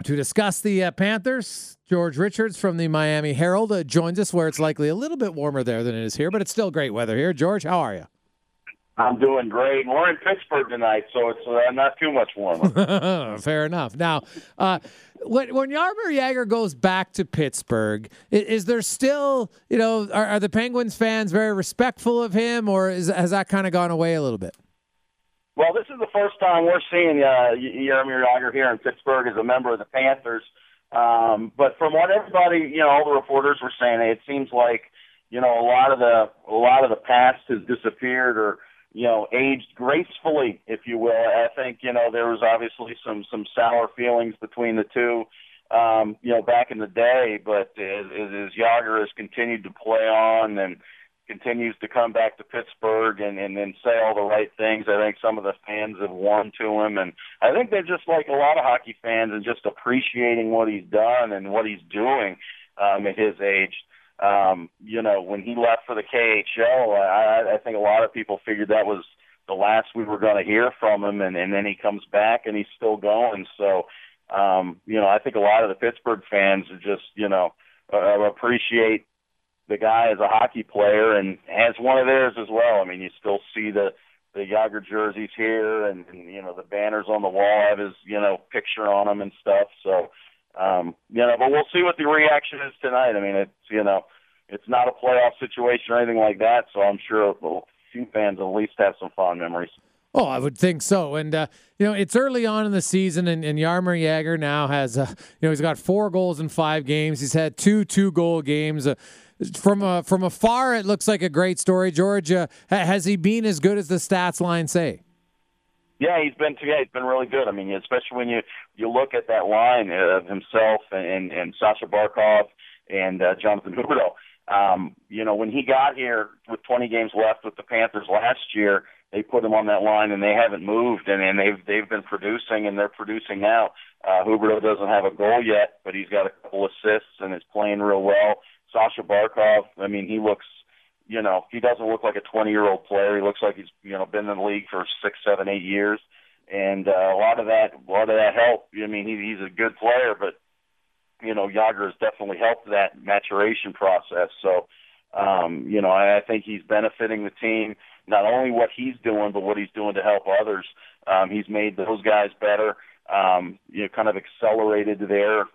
To discuss the Panthers, George Richards from the Miami Herald joins us, where it's likely a little bit warmer there than it is here, but it's still great weather here. George, how are you? I'm doing great. We're in Pittsburgh tonight, so it's not too much warmer. Fair enough. Now, when Jaromir Jagr goes back to Pittsburgh, is there still, are the Penguins fans very respectful of him, or has that kind of gone away a little bit? Well, this is the first time we're seeing Jaromir Jagr here in Pittsburgh as a member of the Panthers. But from what everybody, all the reporters were saying, it seems like, a lot of the past has disappeared or, aged gracefully, if you will. I think, there was obviously some sour feelings between the two, back in the day. But as Jagr has continued to play on and continues to come back to Pittsburgh and then say all the right things, I think some of the fans have warmed to him. And I think they're just like a lot of hockey fans and just appreciating what he's done and what he's doing at his age. When he left for the KHL, I think a lot of people figured that was the last we were going to hear from him. And then he comes back and he's still going. So, I think a lot of the Pittsburgh fans are just, appreciate the guy as a hockey player and has one of theirs as well. I mean, you still see the Jagr jerseys here and the banners on the wall have his, picture on them and stuff. So, but we'll see what the reaction is tonight. I mean, it's not a playoff situation or anything like that. So I'm sure a few fans at least have some fond memories. Oh, I would think so. And, it's early on in the season, and Jaromir Jagr now has, he's got 4 goals in 5 games. He's had 2 2-goal games. From afar, it looks like a great story. George, has he been as good as the stats line say? Yeah, he's been really good. I mean, especially when you look at that line of himself and Sasha Barkov and Jonathan Huberdeau. When he got here with 20 games left with the Panthers last year, they put him on that line and they haven't moved, and they've been producing, and they're producing now. Huberdeau doesn't have a goal yet, but he's got a couple assists and is playing real well. Sasha Barkov, I mean, he looks, he doesn't look like a 20-year-old player. He looks like he's, been in the league for 6, 7, 8 years. And a lot of that help. I mean, he's a good player, but, Jagr has definitely helped that maturation process. So, I think he's benefiting the team, not only what he's doing, but what he's doing to help others. He's made those guys better, kind of accelerated their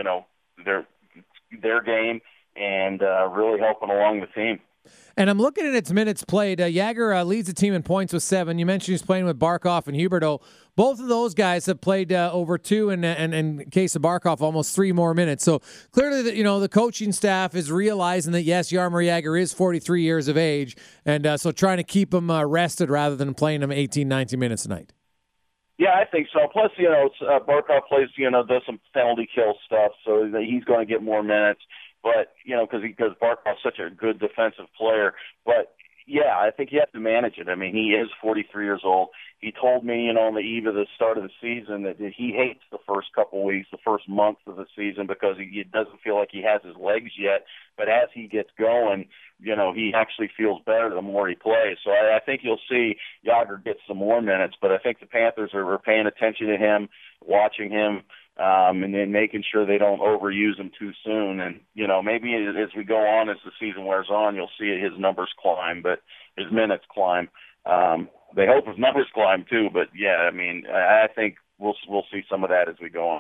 game, and really helping along the team. And I'm looking at its minutes played. Jagr leads the team in points with 7. You mentioned he's playing with Barkov and Huberdeau. Both of those guys have played over 2, and in case of Barkov, almost 3 more minutes. So clearly, the coaching staff is realizing that, yes, Jaromir Jagr is 43 years of age, and so trying to keep him rested rather than playing him 18, 19 minutes a night. Yeah, I think so. Plus, Barkov plays, does some penalty kill stuff, so he's going to get more minutes. But, because Barkov's such a good defensive player. But, yeah, I think you have to manage it. I mean, he is 43 years old. He told me, on the eve of the start of the season that he hates the first couple weeks, the first month of the season, because he doesn't feel like he has his legs yet. But as he gets going, he actually feels better the more he plays. So I think you'll see Jagr get some more minutes. But I think the Panthers are paying attention to him, watching him, and then making sure they don't overuse him too soon. And, maybe as we go on, as the season wears on, you'll see his numbers climb, but his minutes climb. They hope his numbers climb too, but yeah, I mean, I think we'll see some of that as we go on.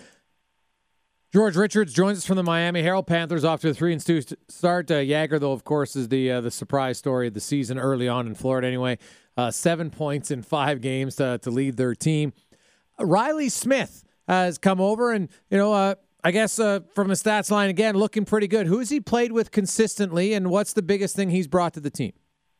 George Richards joins us from the Miami Herald. Panthers off to a 3-2 start. Jagr, though, of course, is the surprise story of the season early on in Florida anyway. 7 points in 5 games to lead their team. Riley Smith has come over and, I guess from the stats line, again, looking pretty good. Who's he played with consistently, and what's the biggest thing he's brought to the team?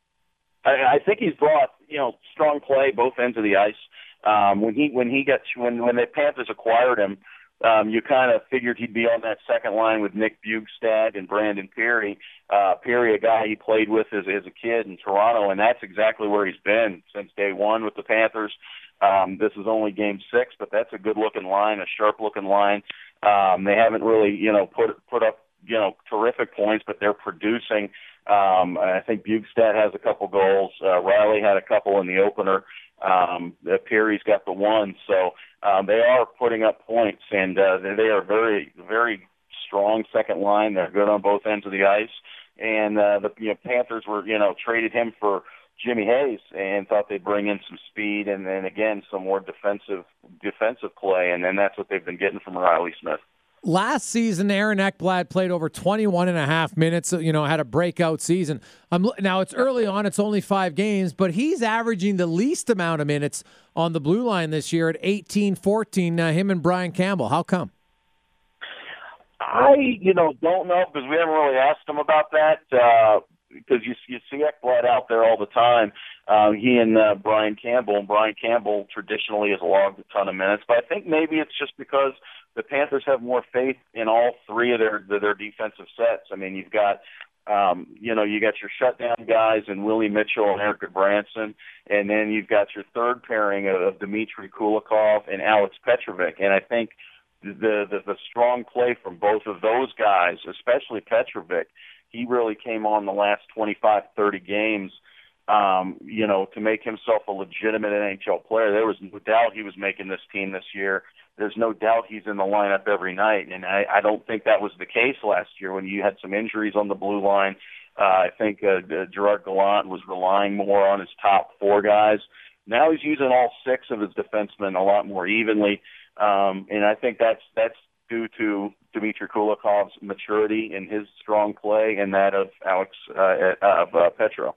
I think he's brought, strong play both ends of the ice. When the Panthers acquired him, you kind of figured he'd be on that second line with Nick Bjugstad and Brandon Peary. Peary, a guy he played with as a kid in Toronto, and that's exactly where he's been since day one with the Panthers. This is only game 6, but that's a good-looking line, a sharp-looking line. They haven't really, put up, terrific points, but they're producing. I think Bjugstad has a couple goals. Riley had a couple in the opener. Perry's got the one. So they are putting up points, and they are very, very strong second line. They're good on both ends of the ice. And the Panthers were, traded him for Jimmy Hayes and thought they'd bring in some speed and then, again, some more defensive play, and then that's what they've been getting from Riley Smith. Last season, Aaron Ekblad played over 21 and a half minutes, had a breakout season. Now, it's early on, it's only 5 games, but he's averaging the least amount of minutes on the blue line this year at 18-14, him and Brian Campbell. How come? I, don't know because we haven't really asked him about that because you see Ekblad out there all the time. He and Brian Campbell traditionally has logged a ton of minutes, but I think maybe it's just because the Panthers have more faith in all three of their defensive sets. I mean, you've got, you got your shutdown guys and Willie Mitchell and Eric Branson, and then you've got your third pairing of Dmitry Kulikov and Alex Petrovic. And I think the strong play from both of those guys, especially Petrovic, he really came on the last 25, 30 games, to make himself a legitimate NHL player. There was no doubt he was making this team this year. There's no doubt he's in the lineup every night, and I don't think that was the case last year when you had some injuries on the blue line. I think Gerard Gallant was relying more on his top 4 guys. Now he's using all 6 of his defensemen a lot more evenly, and I think that's due to Dmitry Kulikov's maturity and his strong play and that of Alex Petro.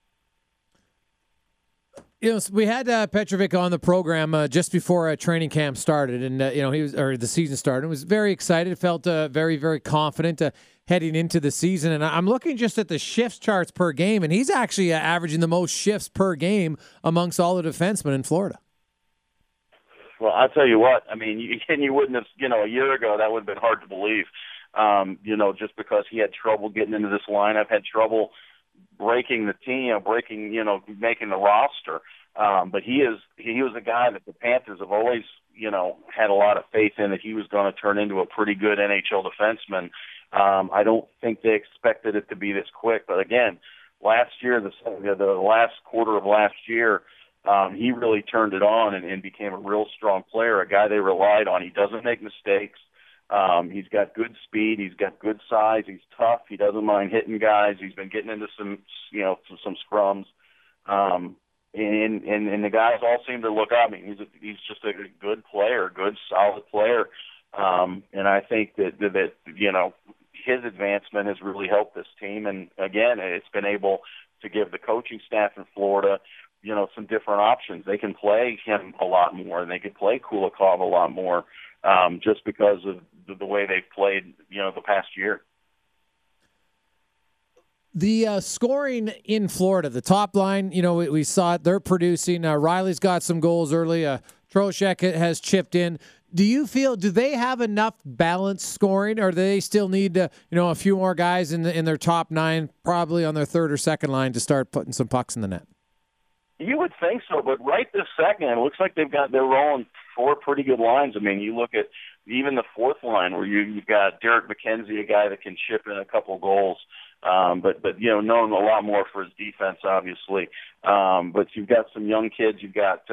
We had Petrovic on the program just before training camp started, and the season started. Was very excited, felt very, very confident heading into the season. And I'm looking just at the shifts charts per game, and he's actually averaging the most shifts per game amongst all the defensemen in Florida. Well, I'll tell you what. I mean, you wouldn't have, a year ago that would have been hard to believe. Just because he had trouble getting into this lineup, had trouble breaking the team, making the roster. But he was a guy that the Panthers have always, had a lot of faith in that he was going to turn into a pretty good NHL defenseman. I don't think they expected it to be this quick. But again, last year, the last quarter of last year, he really turned it on and became a real strong player, a guy they relied on. He doesn't make mistakes. He's got good speed. He's got good size. He's tough. He doesn't mind hitting guys. He's been getting into some scrums. And the guys all seem to look up. I mean, he's just a good player, good, solid player. And I think that his advancement has really helped this team. And again, it's been able to give the coaching staff in Florida, some different options. They can play him a lot more, and they can play Kulikov a lot more, just because of the way they've played, the past year. The scoring in Florida, the top line, we saw it. They're producing. Riley's got some goals early. Trocheck has chipped in. Do they have enough balanced scoring, or do they still need a few more guys in their top 9, probably on their third or second line, to start putting some pucks in the net? You would think so, but right this second, it looks like they're rolling 4 pretty good lines. I mean, you look at even the fourth line where you've got Derek McKenzie, a guy that can chip in a couple goals, but known a lot more for his defense, obviously. But you've got some young kids. You've got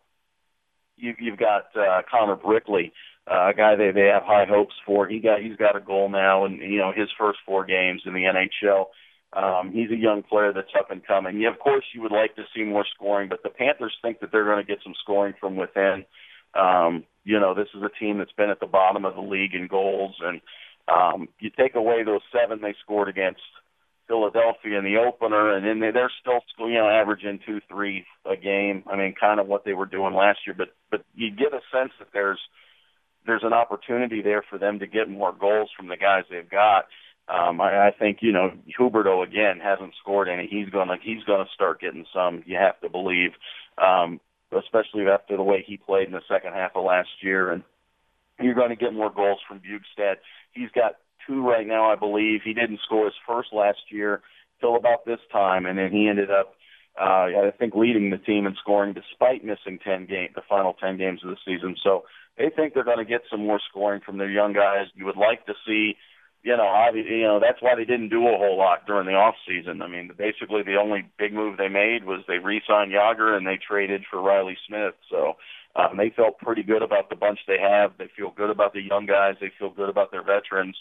Connor Brickley, a guy they have high hopes for. He's got a goal now, and his first 4 games in the NHL. He's a young player that's up and coming. Yeah, of course, you would like to see more scoring, but the Panthers think that they're going to get some scoring from within. This is a team that's been at the bottom of the league in goals, and you take away those 7 they scored against Philadelphia in the opener, and then they're still averaging 2-3 a game. I mean, kind of what they were doing last year, but you get a sense that there's an opportunity there for them to get more goals from the guys they've got. I think Huberdeau again hasn't scored any. He's gonna start getting some. You have to believe, especially after the way he played in the second half of last year. And you're going to get more goals from Bjugstad. He's got 2 right now, I believe. He didn't score his first last year till about this time, and then he ended up, I think, leading the team in scoring despite missing the final 10 games of the season. So they think they're going to get some more scoring from their young guys. You would like to see that's why they didn't do a whole lot during the off season. I mean, basically the only big move they made was they re-signed Yager and they traded for Riley Smith. So they felt pretty good about the bunch they have. They feel good about the young guys. They feel good about their veterans.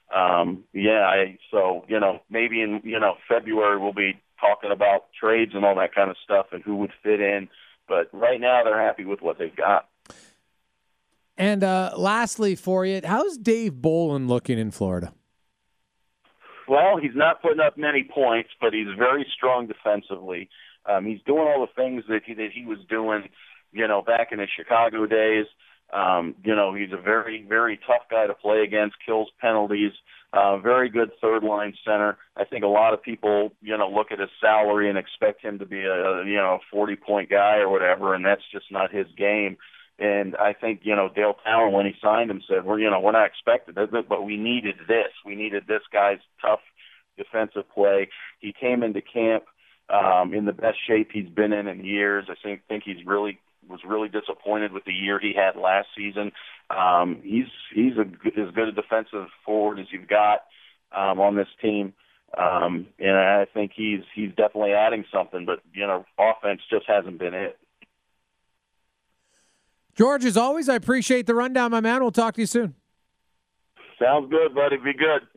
Maybe in February we'll be talking about trades and all that kind of stuff and who would fit in. But right now they're happy with what they've got. And lastly for you, how's Dave Bolin looking in Florida? Well, he's not putting up many points, but he's very strong defensively. He's doing all the things that he was doing, back in his Chicago days. He's a very, very tough guy to play against, kills penalties, very good third-line center. I think a lot of people, look at his salary and expect him to be a 40-point guy or whatever, and that's just not his game. And I think, Dale Talon, when he signed him, said, we're not expecting it, but we needed this. We needed this guy's tough defensive play. He came into camp in the best shape he's been in years. I think he's was really disappointed with the year he had last season. He's as good a defensive forward as you've got on this team. And I think he's definitely adding something, but, offense just hasn't been it. George, as always, I appreciate the rundown, my man. We'll talk to you soon. Sounds good, buddy. Be good.